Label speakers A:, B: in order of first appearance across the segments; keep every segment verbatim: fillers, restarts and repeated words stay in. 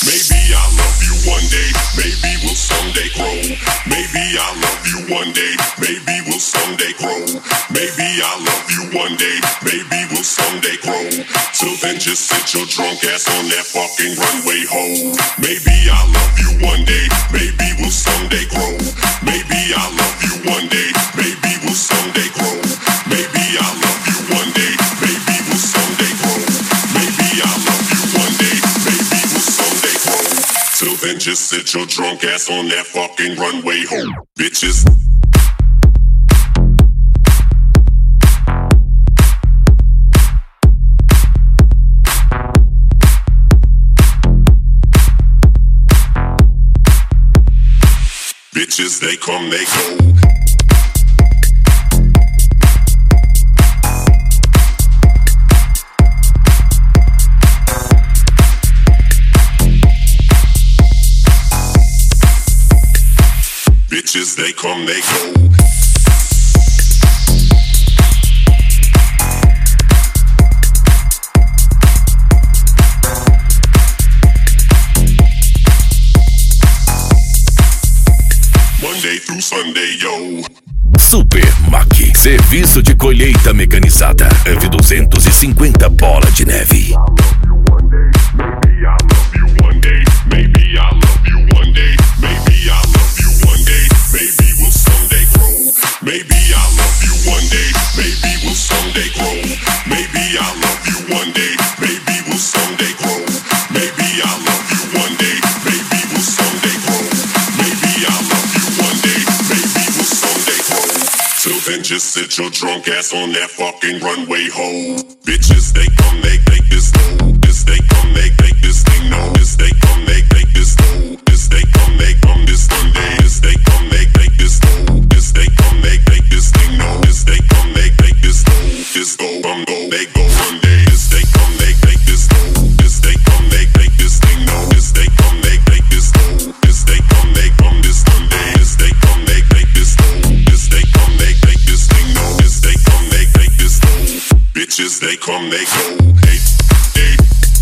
A: Maybe I'll love you one day, maybe we'll someday grow. Maybe I'll love you one day, maybe we'll someday grow. Maybe I'll love you one day, maybe we'll someday grow. Till then just sit your drunk ass on that fucking runway, ho. Maybe I'll love you one day, maybe we'll someday grow. Maybe I'll love you one day, maybe we'll someday grow. Maybe I'll love you one day, maybe we'll someday grow. Maybe I'll love you one day, maybe we'll someday grow. Till then just sit your drunk ass on that fucking runway, ho. Bitches. Bitches, they come, they go. Bitches, they come, they go. Monday through Sunday, yo.
B: Super Mac, serviço de colheita mecanizada. F duzentos e cinquenta bola de neve.
A: Maybe I'll love you one day, maybe we'll someday grow. Maybe I'll love you one day, maybe we'll someday grow. Maybe I'll love you one day, maybe we'll someday grow. Maybe I'll love you one day, maybe we'll someday grow. Till then just sit your drunk ass on that fucking runway, ho. Bitches, they come, they take this low. This they come, they take this thing, no. This they come, they take this low. This they come, they come this Sunday. This they come, they take this low. This they come, they take this thing, no. This they come, they take this low. This go, come go, they go one day. This they come, they take this low. This they come, they take this thing, no. This they come, they take this low. This they come, they come this Sunday. This they come, they take this low. This they come, they take this thing, no. This they come, they take this low. Bitches, they come, they go. Hey, hey.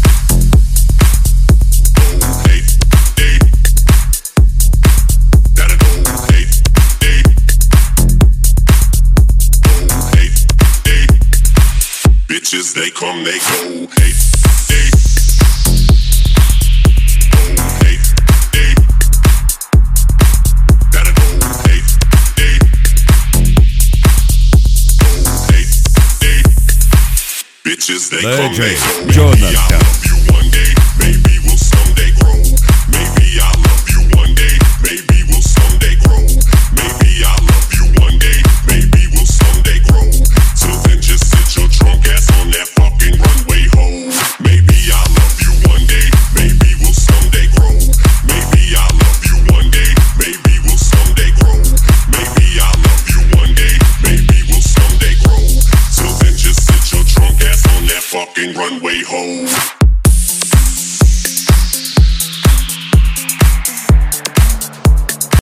A: Bitches, they come, they go. Hey, hey. Oh, hey, hey. Gotta go. Hey, hey. Oh, hey, hey. Bitches, they come, they go.
C: Jonathan.